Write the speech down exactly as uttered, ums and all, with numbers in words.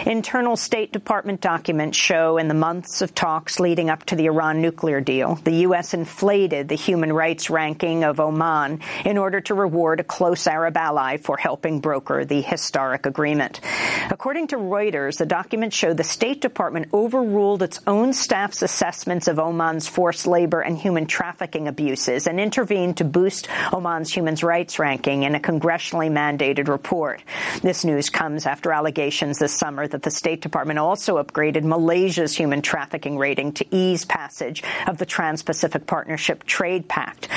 Internal State Department documents show in the months of talks leading up to the Iran nuclear deal, the U S inflated the human rights ranking of Oman in order to reward a close Arab ally for helping broker the historic agreement. According to Reuters, the documents show the State Department overruled its own staff's assessments of Oman's forced labor and human trafficking abuses and intervened to boost Oman's human rights ranking in a congressionally mandated report. This news comes after allegations this summer that the State Department also upgraded Malaysia's human trafficking rating to ease passage of the Trans-Pacific Partnership Trade Pact.